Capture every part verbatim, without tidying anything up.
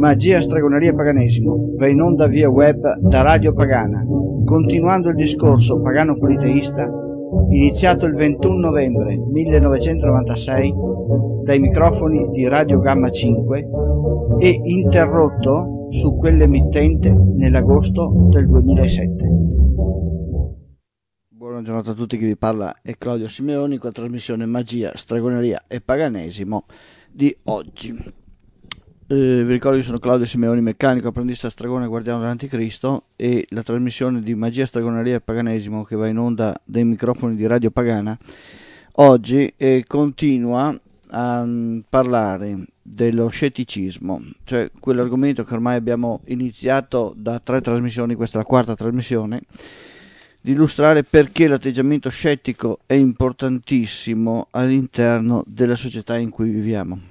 Magia, stregoneria e paganesimo va in onda via web da Radio Pagana, continuando il discorso pagano-politeista iniziato il ventuno novembre millenovecentonovantasei dai microfoni di Radio Gamma cinque e interrotto su quell'emittente nell'agosto del duemilasette. Buona giornata a tutti, chi vi parla è Claudio Simeoni con la trasmissione Magia, stregoneria e paganesimo di oggi. Eh, vi ricordo che sono Claudio Simeoni, meccanico, apprendista stregone, guardiano dell'Anticristo, e la trasmissione di Magia, stregoneria e paganesimo che va in onda dai microfoni di Radio Pagana oggi eh, continua a um, parlare dello scetticismo, cioè quell'argomento che ormai abbiamo iniziato da tre trasmissioni, questa è la quarta trasmissione, di illustrare perché l'atteggiamento scettico è importantissimo all'interno della società in cui viviamo.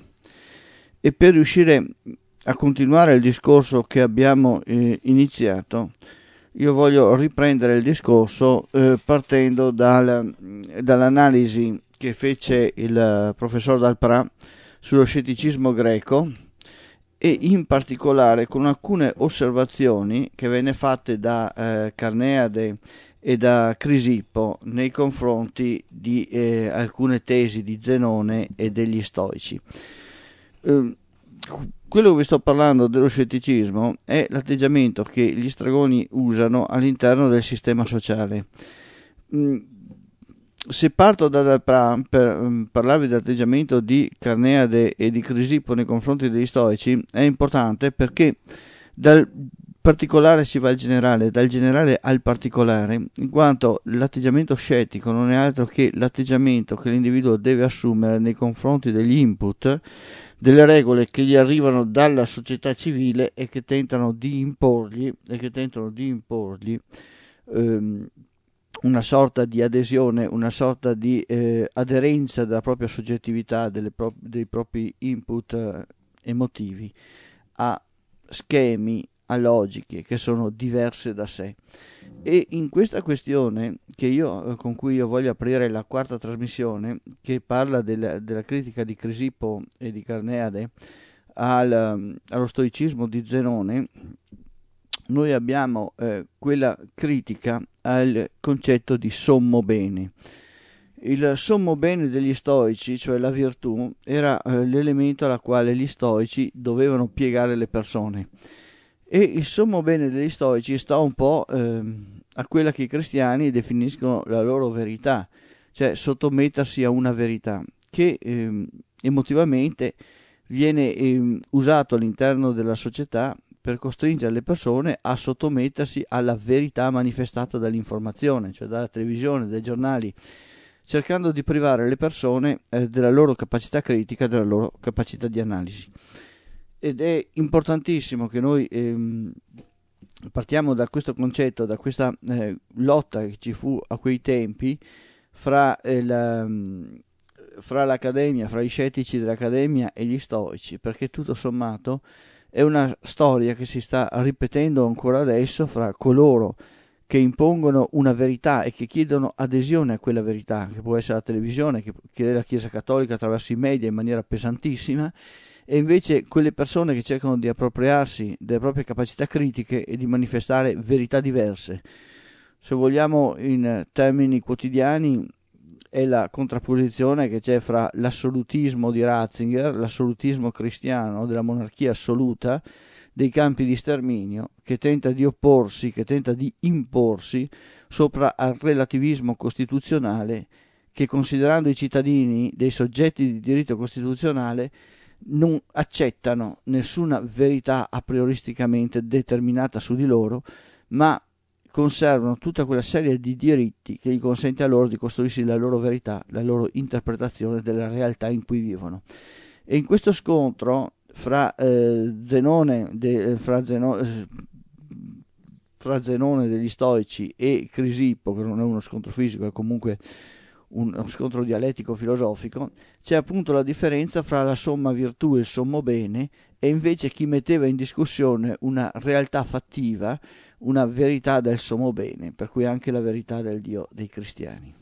E per riuscire a continuare il discorso che abbiamo eh, iniziato, io voglio riprendere il discorso eh, partendo dal, dall'analisi che fece il professor Dalprà sullo scetticismo greco, e in particolare con alcune osservazioni che venne fatte da eh, Carneade e da Crisippo nei confronti di eh, alcune tesi di Zenone e degli stoici. Uh, quello che vi sto parlando dello scetticismo è l'atteggiamento che gli stregoni usano all'interno del sistema sociale. Mm, se parto da Dalprà per um, parlarvi dell'atteggiamento di Carneade e di Crisippo nei confronti degli stoici, è importante perché dal particolare si va al generale, dal generale al particolare, in quanto l'atteggiamento scettico non è altro che l'atteggiamento che l'individuo deve assumere nei confronti degli input, delle regole che gli arrivano dalla società civile e che tentano di imporgli e che tentano di imporgli ehm, una sorta di adesione, una sorta di eh, aderenza della propria soggettività, delle pro- dei propri input eh, emotivi a schemi, a logiche che sono diverse da sé. E in questa questione che io, con cui io voglio aprire la quarta trasmissione, che parla del, della critica di Crisippo e di Carneade al, allo stoicismo di Zenone, noi abbiamo eh, quella critica al concetto di sommo bene. Il sommo bene degli stoici, cioè la virtù, era eh, l'elemento alla quale gli stoici dovevano piegare le persone. E il sommo bene degli stoici sta un po' eh, a quella che i cristiani definiscono la loro verità, cioè sottomettersi a una verità che eh, emotivamente viene eh, usato all'interno della società per costringere le persone a sottomettersi alla verità manifestata dall'informazione, cioè dalla televisione, dai giornali, cercando di privare le persone eh, della loro capacità critica, della loro capacità di analisi. Ed è importantissimo che noi ehm, partiamo da questo concetto, da questa eh, lotta che ci fu a quei tempi fra, eh, la, fra l'accademia, fra i scettici dell'accademia e gli stoici, perché tutto sommato è una storia che si sta ripetendo ancora adesso fra coloro che impongono una verità e che chiedono adesione a quella verità, che può essere la televisione, che chiede la Chiesa Cattolica attraverso i media in maniera pesantissima, e invece quelle persone che cercano di appropriarsi delle proprie capacità critiche e di manifestare verità diverse. Se vogliamo, in termini quotidiani, è la contrapposizione che c'è fra l'assolutismo di Ratzinger, l'assolutismo cristiano della monarchia assoluta, dei campi di sterminio, che tenta di opporsi, che tenta di imporsi sopra al relativismo costituzionale, che considerando i cittadini dei soggetti di diritto costituzionale non accettano nessuna verità a prioristicamente determinata su di loro, ma conservano tutta quella serie di diritti che gli consente a loro di costruirsi la loro verità, la loro interpretazione della realtà in cui vivono. E in questo scontro fra eh, Zenone, de, fra, Zeno, eh, fra Zenone degli stoici e Crisippo, che non è uno scontro fisico, è comunque uno scontro dialettico filosofico, c'è appunto la differenza fra la somma virtù e il sommo bene, e invece chi metteva in discussione una realtà fattiva, una verità del sommo bene, per cui anche la verità del Dio dei cristiani.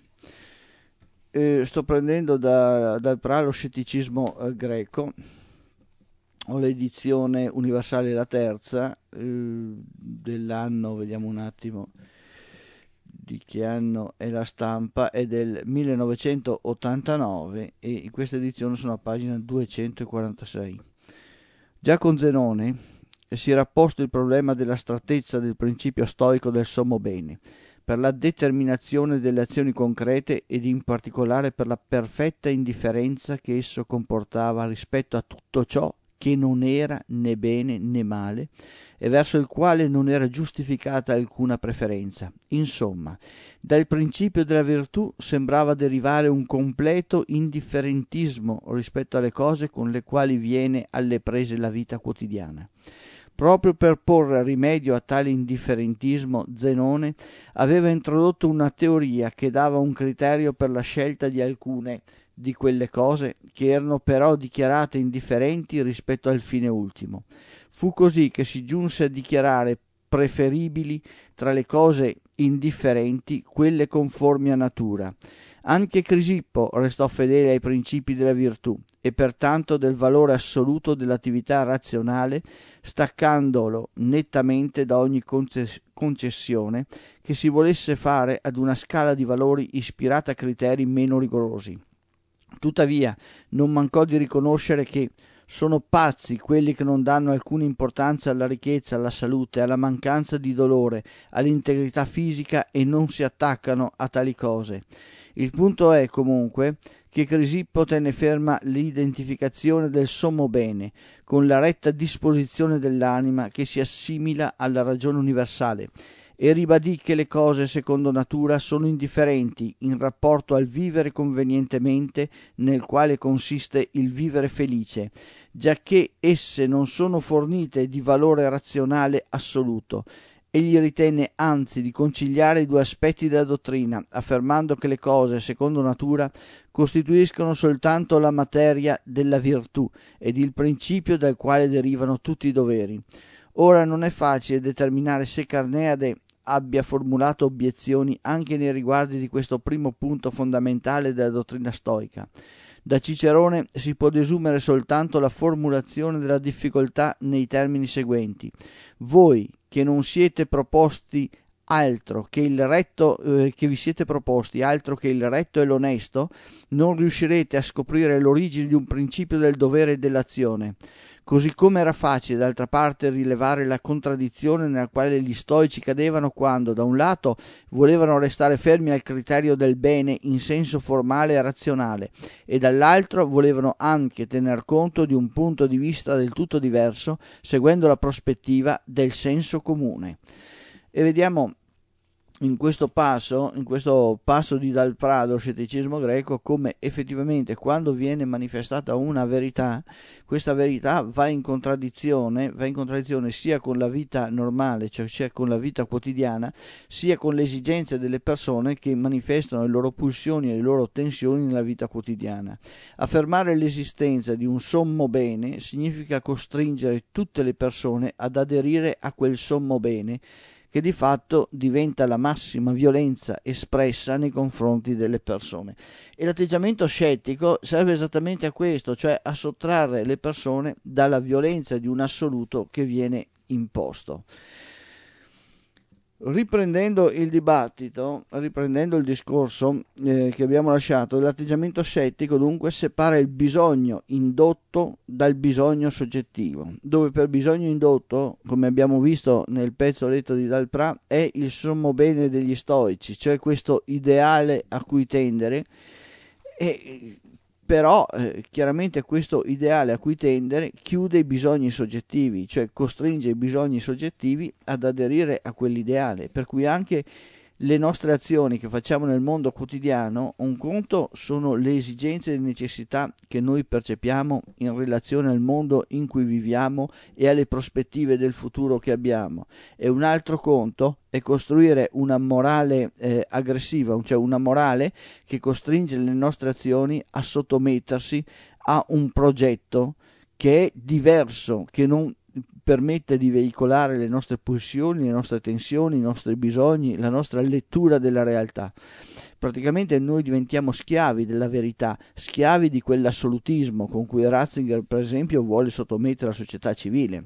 Eh, sto prendendo da, dal Pra lo scetticismo eh, greco, ho l'edizione universale, la terza, eh, dell'anno, vediamo un attimo di che anno è la stampa, è del millenovecentottantanove e in questa edizione sono a pagina duecentoquarantasei. Già con Zenone si era posto il problema dell'astrattezza del principio stoico del sommo bene, per la determinazione delle azioni concrete ed in particolare per la perfetta indifferenza che esso comportava rispetto a tutto ciò che non era né bene né male e verso il quale non era giustificata alcuna preferenza. Insomma, dal principio della virtù sembrava derivare un completo indifferentismo rispetto alle cose con le quali viene alle prese la vita quotidiana. Proprio per porre rimedio a tale indifferentismo, Zenone aveva introdotto una teoria che dava un criterio per la scelta di alcune di quelle cose che erano però dichiarate indifferenti rispetto al fine ultimo. Fu così che si giunse a dichiarare preferibili tra le cose indifferenti quelle conformi a natura. Anche Crisippo restò fedele ai principi della virtù e pertanto del valore assoluto dell'attività razionale, staccandolo nettamente da ogni concessione che si volesse fare ad una scala di valori ispirata a criteri meno rigorosi. Tuttavia non mancò di riconoscere che sono pazzi quelli che non danno alcuna importanza alla ricchezza, alla salute, alla mancanza di dolore, all'integrità fisica e non si attaccano a tali cose. Il punto è comunque che Crisippo tenne ferma l'identificazione del sommo bene con la retta disposizione dell'anima che si assimila alla ragione universale e ribadì che le cose secondo natura sono indifferenti in rapporto al vivere convenientemente nel quale consiste il vivere felice, giacché esse non sono fornite di valore razionale assoluto. Egli ritenne anzi di conciliare i due aspetti della dottrina, affermando che le cose secondo natura costituiscono soltanto la materia della virtù ed il principio dal quale derivano tutti i doveri. Ora non è facile determinare se Carneade abbia formulato obiezioni anche nei riguardi di questo primo punto fondamentale della dottrina stoica. Da Cicerone si può desumere soltanto la formulazione della difficoltà nei termini seguenti: voi che non siete proposti altro che il retto, eh, che vi siete proposti altro che il retto e l'onesto, non riuscirete a scoprire l'origine di un principio del dovere e dell'azione. Così come era facile d'altra parte rilevare la contraddizione nella quale gli stoici cadevano quando, da un lato, volevano restare fermi al criterio del bene in senso formale e razionale e dall'altro volevano anche tener conto di un punto di vista del tutto diverso, seguendo la prospettiva del senso comune. E vediamo in questo passo, in questo passo di Dal Prado, scetticismo greco, come effettivamente quando viene manifestata una verità, questa verità va in contraddizione, va in contraddizione sia con la vita normale, cioè sia con la vita quotidiana, sia con le esigenze delle persone che manifestano le loro pulsioni e le loro tensioni nella vita quotidiana. Affermare l'esistenza di un sommo bene significa costringere tutte le persone ad aderire a quel sommo bene, che di fatto diventa la massima violenza espressa nei confronti delle persone. E l'atteggiamento scettico serve esattamente a questo, cioè a sottrarre le persone dalla violenza di un assoluto che viene imposto. Riprendendo il dibattito, riprendendo il discorso eh, che abbiamo lasciato, l'atteggiamento scettico dunque separa il bisogno indotto dal bisogno soggettivo, dove per bisogno indotto, come abbiamo visto nel pezzo letto di Dal Pra, è il sommo bene degli stoici, cioè questo ideale a cui tendere, e però eh, chiaramente questo ideale a cui tendere chiude i bisogni soggettivi, cioè costringe i bisogni soggettivi ad aderire a quell'ideale, per cui anche le nostre azioni che facciamo nel mondo quotidiano, un conto sono le esigenze e le necessità che noi percepiamo in relazione al mondo in cui viviamo e alle prospettive del futuro che abbiamo, e un altro conto è costruire una morale eh, aggressiva, cioè una morale che costringe le nostre azioni a sottomettersi a un progetto che è diverso, che non permette di veicolare le nostre pulsioni, le nostre tensioni, i nostri bisogni, la nostra lettura della realtà. Praticamente noi diventiamo schiavi della verità, schiavi di quell'assolutismo con cui Ratzinger, per esempio, vuole sottomettere la società civile.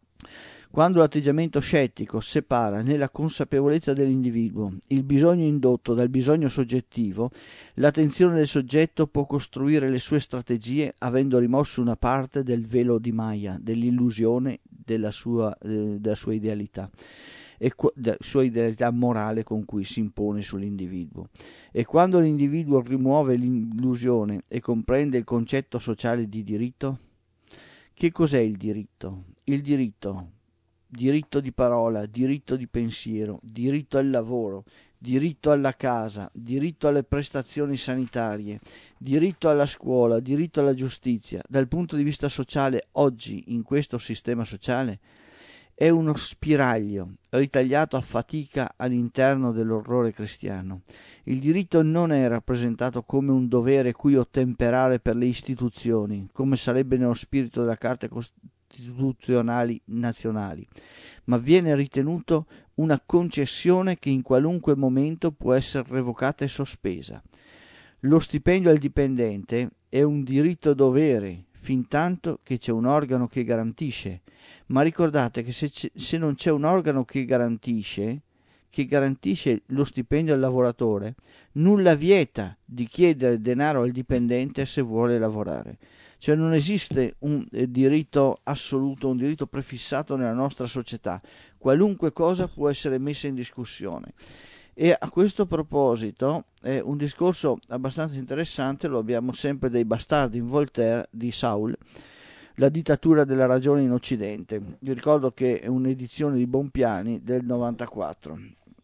Quando l'atteggiamento scettico separa nella consapevolezza dell'individuo il bisogno indotto dal bisogno soggettivo, l'attenzione del soggetto può costruire le sue strategie avendo rimosso una parte del velo di Maya, dell'illusione della sua, eh, della sua idealità. E la sua idealità morale con cui si impone sull'individuo. E quando l'individuo rimuove l'illusione e comprende il concetto sociale di diritto, che cos'è il diritto? Il diritto, diritto di parola, diritto di pensiero, diritto al lavoro, diritto alla casa, diritto alle prestazioni sanitarie, diritto alla scuola, diritto alla giustizia. Dal punto di vista sociale, oggi, in questo sistema sociale, è uno spiraglio ritagliato a fatica all'interno dell'orrore cristiano. Il diritto non è rappresentato come un dovere cui ottemperare per le istituzioni, come sarebbe nello spirito della Carta Costituzionali nazionali, ma viene ritenuto una concessione che in qualunque momento può essere revocata e sospesa. Lo stipendio al dipendente è un diritto-dovere, fintanto che c'è un organo che garantisce, ma ricordate che se, se non c'è un organo che garantisce, che garantisce lo stipendio al lavoratore, nulla vieta di chiedere denaro al dipendente se vuole lavorare. Cioè non esiste un eh, diritto assoluto, un diritto prefissato nella nostra società. Qualunque cosa può essere messa in discussione. E a questo proposito è un discorso abbastanza interessante, lo abbiamo sempre dei bastardi in Voltaire di Saul, La dittatura della ragione in Occidente. Vi ricordo che è un'edizione di Bonpiani del novantaquattro.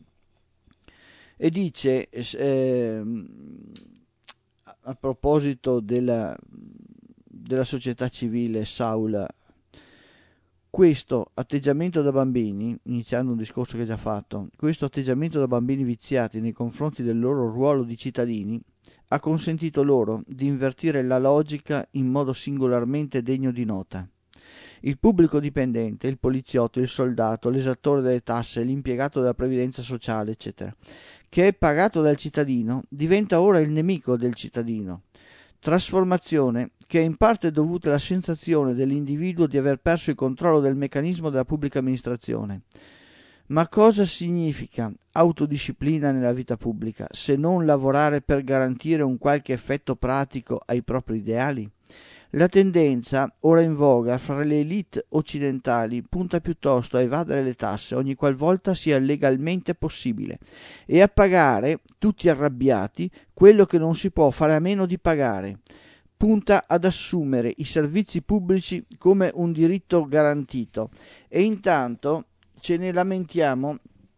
E dice, eh, a proposito della, della società civile, Saul, questo atteggiamento da bambini, iniziando un discorso che ho già fatto, questo atteggiamento da bambini viziati nei confronti del loro ruolo di cittadini ha consentito loro di invertire la logica in modo singolarmente degno di nota. Il pubblico dipendente, il poliziotto, il soldato, l'esattore delle tasse, l'impiegato della previdenza sociale, eccetera, che è pagato dal cittadino, diventa ora il nemico del cittadino. Trasformazione che è in parte dovuta alla sensazione dell'individuo di aver perso il controllo del meccanismo della pubblica amministrazione. Ma cosa significa autodisciplina nella vita pubblica se non lavorare per garantire un qualche effetto pratico ai propri ideali? La tendenza, ora in voga fra le elite occidentali, punta piuttosto a evadere le tasse ogni qualvolta sia legalmente possibile e a pagare, tutti arrabbiati, quello che non si può fare a meno di pagare. Punta ad assumere i servizi pubblici come un diritto garantito e intanto ce ne lamentiamo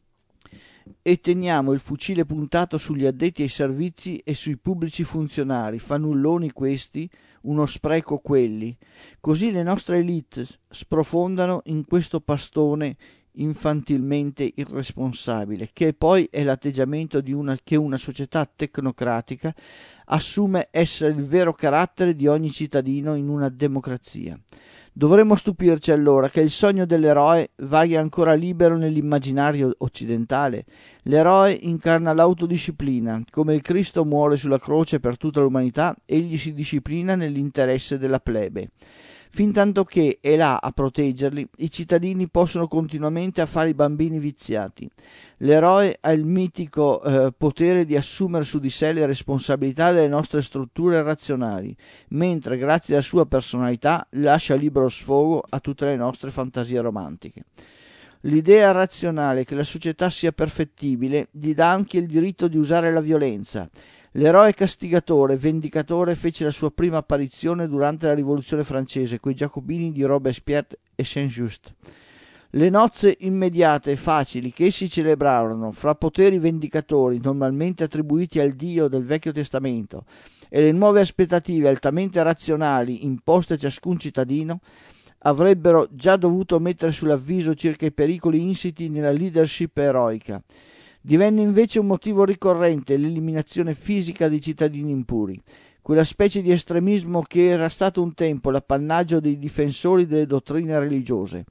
e teniamo il fucile puntato sugli addetti ai servizi e sui pubblici funzionari, fannulloni questi, uno spreco quelli. Così le nostre elite sprofondano in questo pastone infantilmente irresponsabile, che poi è l'atteggiamento di una, che una società tecnocratica assume essere il vero carattere di ogni cittadino in una democrazia. Dovremmo stupirci allora che il sogno dell'eroe vaghi ancora libero nell'immaginario occidentale. L'eroe incarna l'autodisciplina. Come il Cristo muore sulla croce per tutta l'umanità, egli si disciplina nell'interesse della plebe. Fintanto che è là a proteggerli, i cittadini possono continuamente a fare i bambini viziati. L'eroe ha il mitico eh, potere di assumere su di sé le responsabilità delle nostre strutture razionali, mentre grazie alla sua personalità lascia libero sfogo a tutte le nostre fantasie romantiche. L'idea razionale che la società sia perfettibile gli dà anche il diritto di usare la violenza. L'eroe castigatore, vendicatore, fece la sua prima apparizione durante la Rivoluzione francese coi giacobini di Robespierre e Saint-Just. Le nozze immediate e facili che essi celebrarono fra poteri vendicatori normalmente attribuiti al Dio del Vecchio Testamento e le nuove aspettative altamente razionali imposte a ciascun cittadino avrebbero già dovuto mettere sull'avviso circa i pericoli insiti nella leadership eroica. Divenne invece un motivo ricorrente l'eliminazione fisica dei cittadini impuri, quella specie di estremismo che era stato un tempo l'appannaggio dei difensori delle dottrine religiose.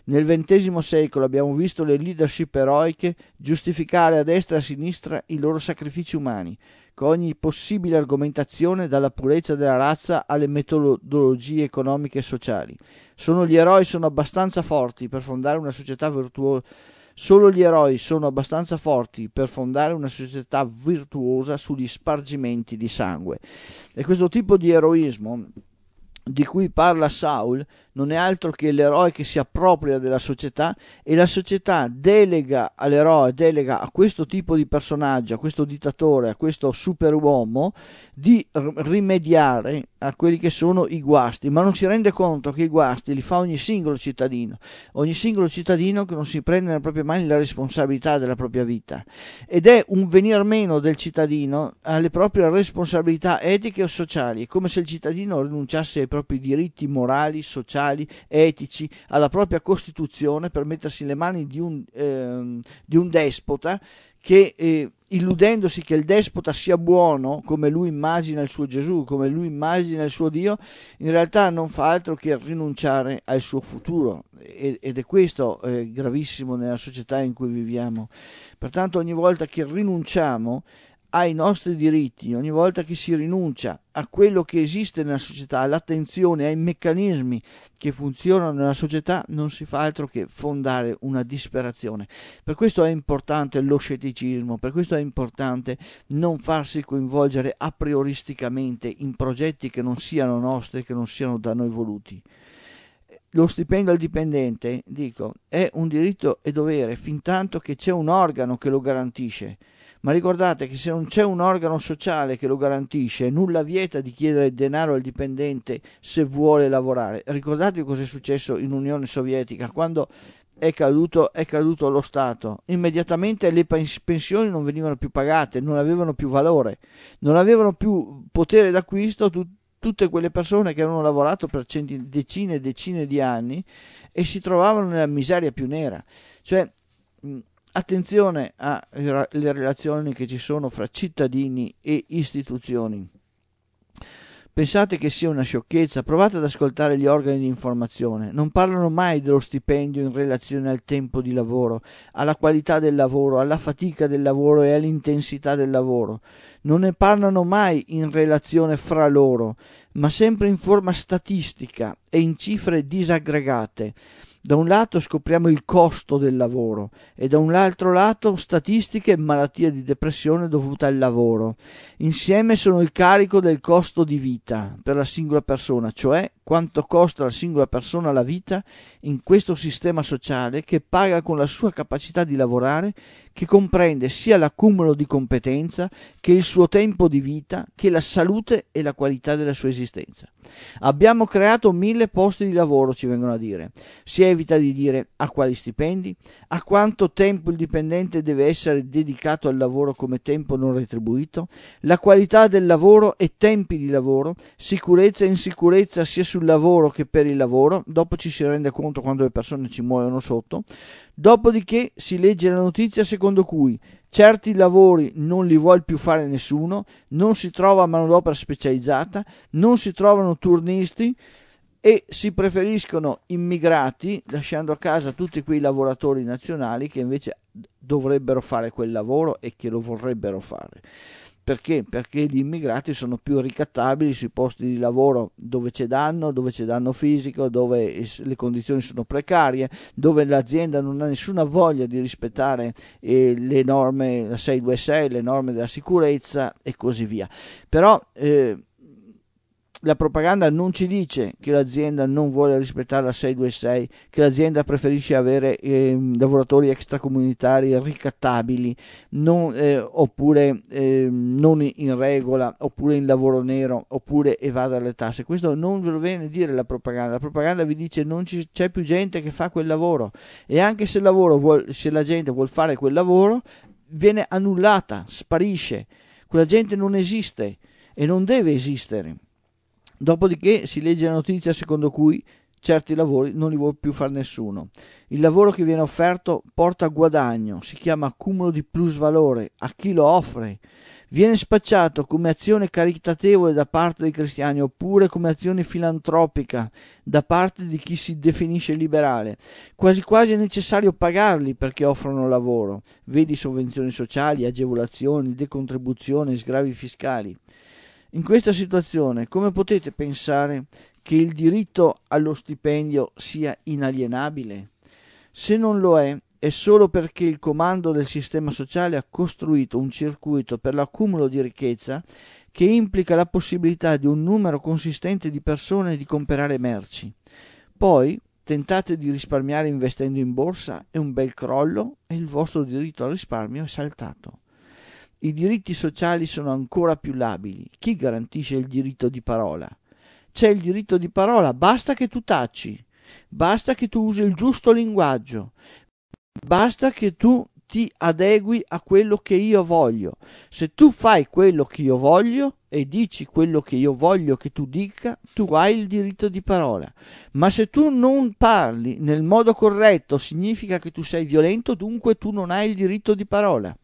Nel ventesimo secolo abbiamo visto le leadership eroiche giustificare a destra e a sinistra i loro sacrifici umani, con ogni possibile argomentazione, dalla purezza della razza alle metodologie economiche e sociali. Solo gli eroi sono abbastanza forti per fondare una società virtuosa. Solo gli eroi sono abbastanza forti per fondare una società virtuosa sugli spargimenti di sangue. E questo tipo di eroismo di cui parla Saul non è altro che l'eroe che si appropria della società, e la società delega all'eroe, delega a questo tipo di personaggio, a questo dittatore, a questo superuomo, di rimediare a quelli che sono i guasti, ma non si rende conto che i guasti li fa ogni singolo cittadino, ogni singolo cittadino che non si prende nelle proprie mani la responsabilità della propria vita, ed è un venir meno del cittadino alle proprie responsabilità etiche o sociali. È come se il cittadino rinunciasse ai propri diritti morali, sociali, etici, alla propria Costituzione, per mettersi nelle mani di un, eh, di un despota che, eh, illudendosi che il despota sia buono come lui immagina il suo Gesù, come lui immagina il suo Dio, in realtà non fa altro che rinunciare al suo futuro, ed è questo eh, gravissimo nella società in cui viviamo. Pertanto ogni volta che rinunciamo ai nostri diritti, ogni volta che si rinuncia a quello che esiste nella società, all'attenzione, ai meccanismi che funzionano nella società, non si fa altro che fondare una disperazione. Per questo è importante lo scetticismo, per questo è importante non farsi coinvolgere a prioristicamente in progetti che non siano nostri, che non siano da noi voluti. Lo stipendio al dipendente, dico, è un diritto e dovere fin tanto che c'è un organo che lo garantisce. Ma ricordate che se non c'è un organo sociale che lo garantisce, nulla vieta di chiedere denaro al dipendente se vuole lavorare. Ricordate cosa è successo in Unione Sovietica quando è caduto, è caduto lo Stato? Immediatamente le pensioni non venivano più pagate, non avevano più valore, non avevano più potere d'acquisto tu, tutte quelle persone che avevano lavorato per centi, decine e decine di anni e si trovavano nella miseria più nera. Cioè, attenzione alle relazioni che ci sono fra cittadini e istituzioni. Pensate che sia una sciocchezza? Provate ad ascoltare gli organi di informazione. Non parlano mai dello stipendio in relazione al tempo di lavoro, alla qualità del lavoro, alla fatica del lavoro e all'intensità del lavoro. Non ne parlano mai in relazione fra loro, ma sempre in forma statistica e in cifre disaggregate. Da un lato scopriamo il costo del lavoro e da un altro lato statistiche e malattie di depressione dovute al lavoro. Insieme sono il carico del costo di vita per la singola persona, cioè quanto costa alla singola persona la vita in questo sistema sociale che paga con la sua capacità di lavorare, che comprende sia l'accumulo di competenza che il suo tempo di vita, che la salute e la qualità della sua esistenza. Abbiamo creato mille posti di lavoro, ci vengono a dire. Si evita di dire a quali stipendi, a quanto tempo il dipendente deve essere dedicato al lavoro come tempo non retribuito, la qualità del lavoro e tempi di lavoro, sicurezza e insicurezza sia sul lavoro che per il lavoro. Dopo ci si rende conto quando le persone ci muoiono sotto. Dopodiché si legge la notizia secondo cui certi lavori non li vuol più fare nessuno, non si trova manodopera specializzata, non si trovano turnisti e si preferiscono immigrati, lasciando a casa tutti quei lavoratori nazionali che invece dovrebbero fare quel lavoro e che lo vorrebbero fare. Perché? Perché gli immigrati sono più ricattabili sui posti di lavoro dove c'è danno, dove c'è danno fisico, dove le condizioni sono precarie, dove l'azienda non ha nessuna voglia di rispettare eh, le norme, la sei due sei, le norme della sicurezza e così via. Però eh, la propaganda non ci dice che l'azienda non vuole rispettare la sei due sei, che l'azienda preferisce avere eh, lavoratori extracomunitari ricattabili, non, eh, oppure eh, non in regola, oppure in lavoro nero, oppure evadere le tasse. Questo non ve lo viene a dire la propaganda. La propaganda vi dice non ci, c'è più gente che fa quel lavoro, e anche se, il lavoro vuol, se la gente vuol fare quel lavoro viene annullata, sparisce. Quella gente non esiste e non deve esistere. Dopodiché si legge la notizia secondo cui certi lavori non li vuole più fare nessuno. Il lavoro che viene offerto porta guadagno, si chiama accumulo di plusvalore a chi lo offre. viene spacciato come azione caritatevole da parte dei cristiani oppure come azione filantropica da parte di chi si definisce liberale. Quasi quasi è necessario pagarli perché offrono lavoro, vedi sovvenzioni sociali, agevolazioni, decontribuzioni, sgravi fiscali. In questa situazione, come potete pensare che il diritto allo stipendio sia inalienabile? Se non lo è, è solo perché il comando del sistema sociale ha costruito un circuito per l'accumulo di ricchezza che implica la possibilità di un numero consistente di persone di comprare merci. Poi tentate di risparmiare investendo in borsa e un bel crollo e il vostro diritto al risparmio è saltato. I diritti sociali sono ancora più labili. Chi garantisce il diritto di parola? C'è il diritto di parola, basta che tu taci, basta che tu usi il giusto linguaggio, basta che tu ti adegui a quello che io voglio. Se tu fai quello che io voglio e dici quello che io voglio che tu dica, tu hai il diritto di parola. Ma se tu non parli nel modo corretto, significa che tu sei violento, dunque tu non hai il diritto di parola.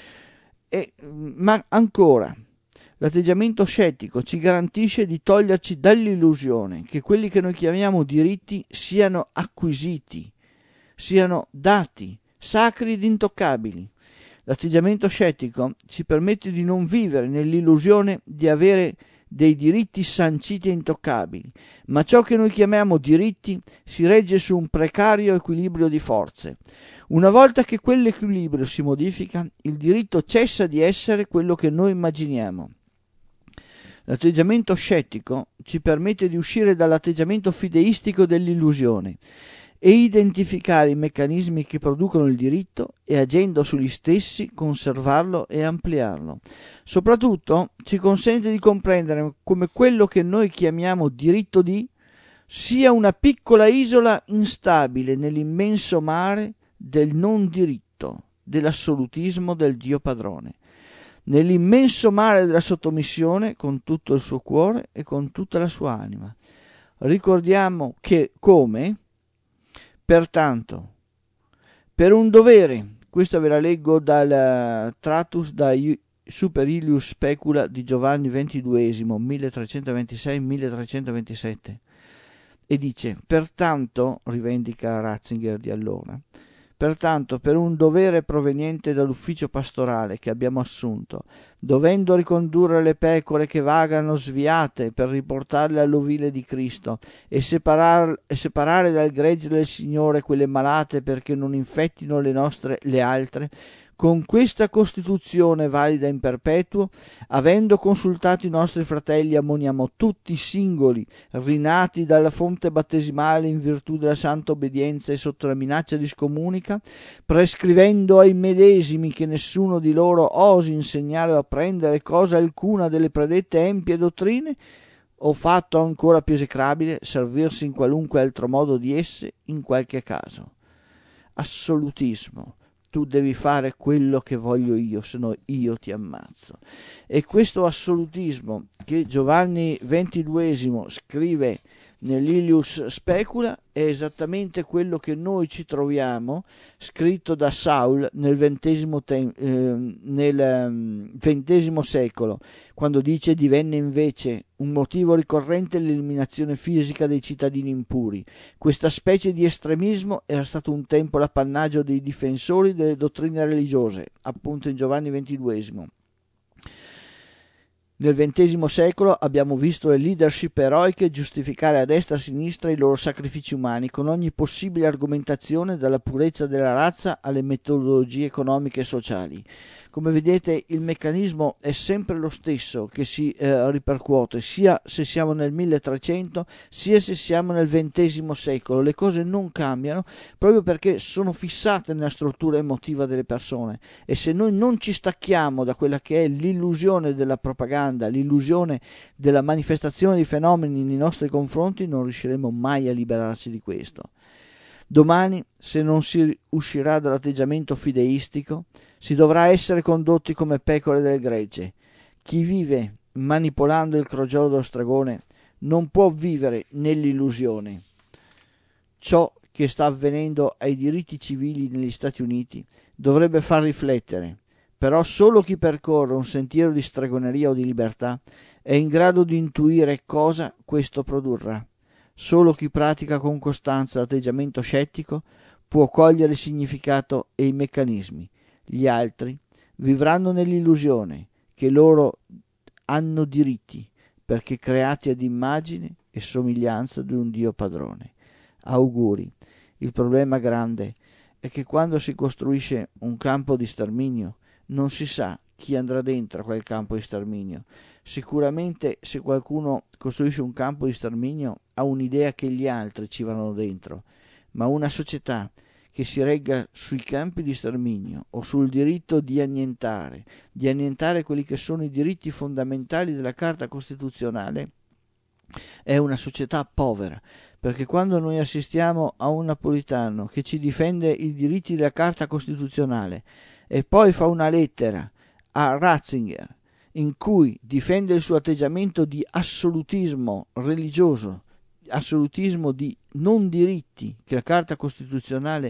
E, ma ancora, l'atteggiamento scettico ci garantisce di toglierci dall'illusione che quelli che noi chiamiamo diritti siano acquisiti, siano dati, sacri ed intoccabili. L'atteggiamento scettico ci permette di non vivere nell'illusione di avere dei diritti sanciti e intoccabili, ma ciò che noi chiamiamo diritti si regge su un precario equilibrio di forze. Una volta che quell'equilibrio si modifica, il diritto cessa di essere quello che noi immaginiamo. L'atteggiamento scettico ci permette di uscire dall'atteggiamento fideistico dell'illusione e identificare i meccanismi che producono il diritto e agendo sugli stessi conservarlo e ampliarlo. Soprattutto ci consente di comprendere come quello che noi chiamiamo diritto di sia una piccola isola instabile nell'immenso mare del non diritto, dell'assolutismo del Dio padrone, nell'immenso mare della sottomissione con tutto il suo cuore e con tutta la sua anima. Ricordiamo che come pertanto, per un dovere, questa ve la leggo dal Tratus da Super Ilius Specula di Giovanni ventiduesimo, milletrecentoventisei milletrecentoventisette, e dice: pertanto, rivendica Ratzinger di allora, pertanto per un dovere proveniente dall'ufficio pastorale che abbiamo assunto, dovendo ricondurre le pecore che vagano sviate per riportarle all'ovile di Cristo e, separar, e separare dal gregge del Signore quelle malate perché non infettino le nostre le altre, con questa Costituzione valida in perpetuo, avendo consultato i nostri fratelli, ammoniamo tutti i singoli, rinati dalla fonte battesimale in virtù della santa obbedienza e sotto la minaccia di scomunica, prescrivendo ai medesimi che nessuno di loro osi insegnare o apprendere cosa alcuna delle predette empie dottrine, o fatto ancora più esecrabile, servirsi in qualunque altro modo di esse in qualche caso. Assolutismo. Tu devi fare quello che voglio io, se no io ti ammazzo. E questo assolutismo che Giovanni ventiduesimo scrive nell'Ilius Specula è esattamente quello che noi ci troviamo scritto da Saul nel ventesimo, te- eh, nel um, ventesimo secolo, quando dice: divenne invece un motivo ricorrente l'eliminazione fisica dei cittadini impuri. Questa specie di estremismo era stato un tempo l'appannaggio dei difensori delle dottrine religiose, appunto in Giovanni ventiduesimo. Nel ventesimo secolo abbiamo visto le leadership eroiche giustificare a destra e a sinistra i loro sacrifici umani con ogni possibile argomentazione, dalla purezza della razza alle metodologie economiche e sociali. Come vedete, il meccanismo è sempre lo stesso che si eh, ripercuote sia se siamo nel milletrecento sia se siamo nel ventesimo secolo. Le cose non cambiano proprio perché sono fissate nella struttura emotiva delle persone, e se noi non ci stacchiamo da quella che è l'illusione della propaganda, l'illusione della manifestazione di fenomeni nei nostri confronti, non riusciremo mai a liberarci di questo. Domani, se non si uscirà dall'atteggiamento fideistico, si dovrà essere condotti come pecore del gregge. Chi vive manipolando il crogiolo dello stregone non può vivere nell'illusione. Ciò che sta avvenendo ai diritti civili negli Stati Uniti dovrebbe far riflettere, Però solo chi percorre un sentiero di stregoneria o di libertà è in grado di intuire cosa questo produrrà. Solo chi pratica con costanza l'atteggiamento scettico può cogliere il significato e i meccanismi. Gli altri vivranno nell'illusione che loro hanno diritti perché creati ad immagine e somiglianza di un Dio padrone. Auguri. Il problema grande è che quando si costruisce un campo di sterminio non si sa chi andrà dentro a quel campo di sterminio. Sicuramente se qualcuno costruisce un campo di sterminio ha un'idea che gli altri ci vanno dentro, ma una società che si regga sui campi di sterminio o sul diritto di annientare, di annientare quelli che sono i diritti fondamentali della Carta Costituzionale, è una società povera, perché quando noi assistiamo a un napolitano che ci difende i diritti della Carta Costituzionale e poi fa una lettera a Ratzinger in cui difende il suo atteggiamento di assolutismo religioso, assolutismo di non diritti che la Carta Costituzionale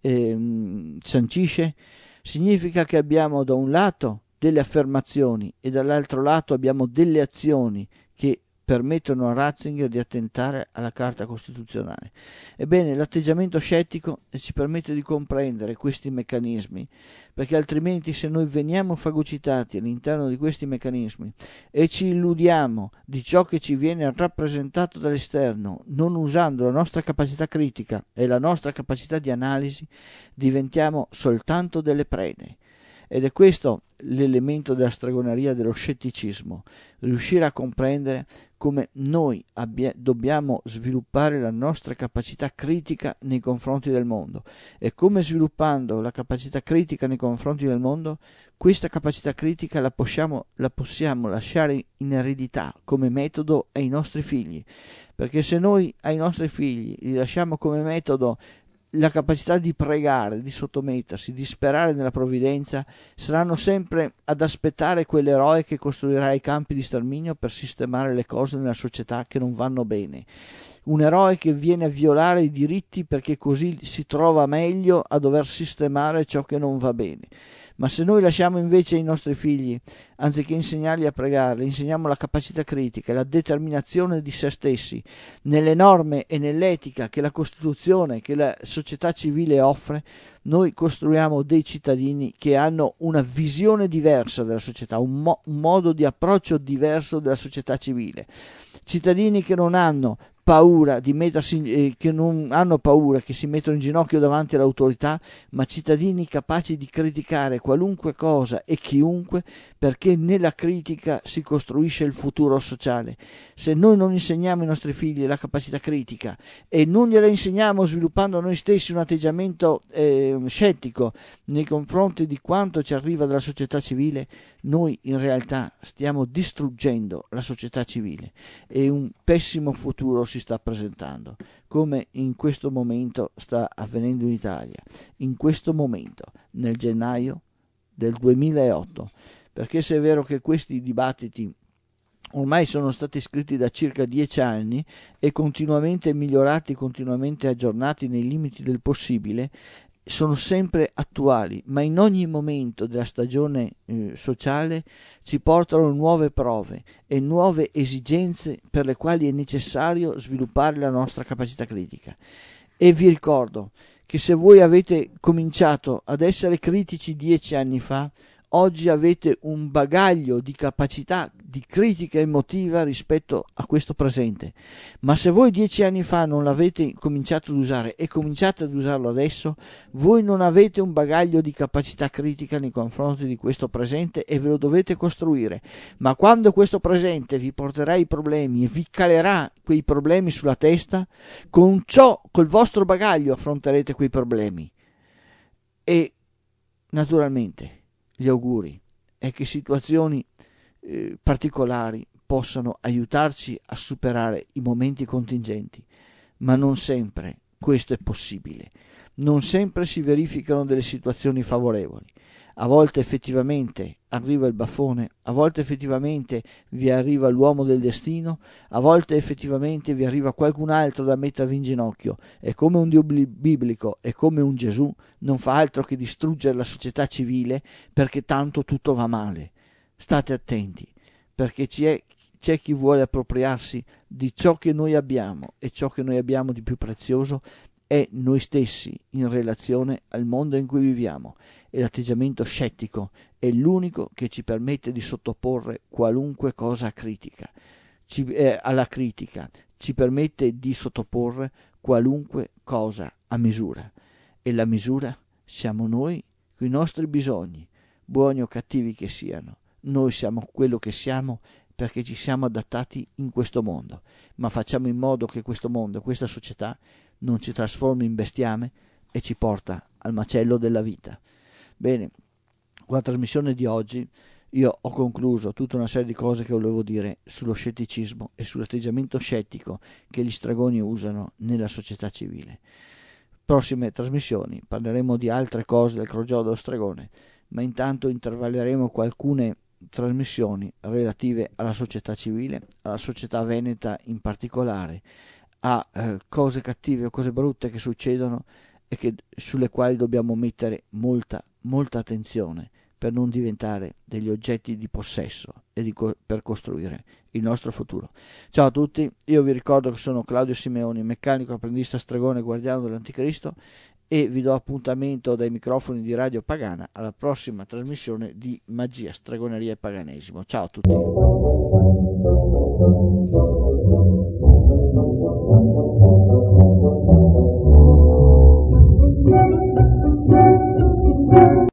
eh, sancisce, significa che abbiamo da un lato delle affermazioni e dall'altro lato abbiamo delle azioni che permettono a Ratzinger di attentare alla Carta Costituzionale. Ebbene, l'atteggiamento scettico ci permette di comprendere questi meccanismi, perché altrimenti se noi veniamo fagocitati all'interno di questi meccanismi e ci illudiamo di ciò che ci viene rappresentato dall'esterno, non usando la nostra capacità critica e la nostra capacità di analisi, diventiamo soltanto delle prede. Ed è questo l'elemento della stregoneria, dello scetticismo, riuscire a comprendere come noi abbia, dobbiamo sviluppare la nostra capacità critica nei confronti del mondo, e come sviluppando la capacità critica nei confronti del mondo, questa capacità critica la possiamo, la possiamo lasciare in eredità come metodo ai nostri figli, perché se noi ai nostri figli gli lasciamo come metodo la capacità di pregare, di sottomettersi, di sperare nella provvidenza, saranno sempre ad aspettare quell'eroe che costruirà i campi di sterminio per sistemare le cose nella società che non vanno bene. Un eroe che viene a violare i diritti perché così si trova meglio a dover sistemare ciò che non va bene. Ma se noi lasciamo invece ai nostri figli, anziché insegnarli a pregare, insegniamo la capacità critica, la determinazione di se stessi, nelle norme e nell'etica che la Costituzione, che la società civile offre, noi costruiamo dei cittadini che hanno una visione diversa della società, un, mo- un modo di approccio diverso della società civile. Cittadini che non hanno paura di mettersi, eh, che non hanno paura, che si mettono in ginocchio davanti all'autorità, ma cittadini capaci di criticare qualunque cosa e chiunque, perché nella critica si costruisce il futuro sociale. Se noi non insegniamo ai nostri figli la capacità critica e non gliela insegniamo sviluppando noi stessi un atteggiamento eh, scettico nei confronti di quanto ci arriva dalla società civile, noi in realtà stiamo distruggendo la società civile e un pessimo futuro si sta presentando, come in questo momento sta avvenendo in Italia, in questo momento, nel gennaio del duemilaotto, perché se è vero che questi dibattiti ormai sono stati scritti da circa dieci anni e continuamente migliorati, continuamente aggiornati nei limiti del possibile, sono sempre attuali, ma in ogni momento della stagione eh, sociale ci portano nuove prove e nuove esigenze per le quali è necessario sviluppare la nostra capacità critica. E vi ricordo che se voi avete cominciato ad essere critici dieci anni fa, oggi avete un bagaglio di capacità di critica emotiva rispetto a questo presente, ma se voi dieci anni fa non l'avete cominciato ad usare e cominciate ad usarlo adesso, voi non avete un bagaglio di capacità critica nei confronti di questo presente e ve lo dovete costruire. Ma quando questo presente vi porterà i problemi e vi calerà quei problemi sulla testa, con ciò, col vostro bagaglio affronterete quei problemi. E naturalmente gli auguri è che situazioni eh, particolari possano aiutarci a superare i momenti contingenti, ma non sempre questo è possibile, non sempre si verificano delle situazioni favorevoli. a volte effettivamente arriva il baffone, a volte effettivamente vi arriva l'uomo del destino, a volte effettivamente vi arriva qualcun altro da mettervi in ginocchio, e come un Dio biblico e come un Gesù non fa altro che distruggere la società civile, perché tanto tutto va male. State attenti, perché c'è, c'è chi vuole appropriarsi di ciò che noi abbiamo, e ciò che noi abbiamo di più prezioso è noi stessi in relazione al mondo in cui viviamo, e l'atteggiamento scettico è l'unico che ci permette di sottoporre qualunque cosa critica, ci, eh, alla critica, ci permette di sottoporre qualunque cosa a misura, e la misura siamo noi con i nostri bisogni, buoni o cattivi che siano. Noi siamo quello che siamo perché ci siamo adattati in questo mondo, ma facciamo in modo che questo mondo, questa società, non ci trasformi in bestiame e ci porta al macello della vita. Bene, con la trasmissione di oggi io ho concluso tutta una serie di cose che volevo dire sullo scetticismo e sull'atteggiamento scettico che gli stregoni usano nella società civile. Prossime trasmissioni parleremo di altre cose del crogiolo dello stregone, ma intanto intervalleremo alcune trasmissioni relative alla società civile, alla società veneta in particolare, a eh, cose cattive o cose brutte che succedono e che, sulle quali dobbiamo mettere molta, molta attenzione per non diventare degli oggetti di possesso e di co- per costruire il nostro futuro. Ciao a tutti, io vi ricordo che sono Claudio Simeoni, meccanico, apprendista stregone, guardiano dell'anticristo, e vi do appuntamento dai microfoni di Radio Pagana alla prossima trasmissione di Magia, Stregoneria e Paganesimo. Ciao a tutti.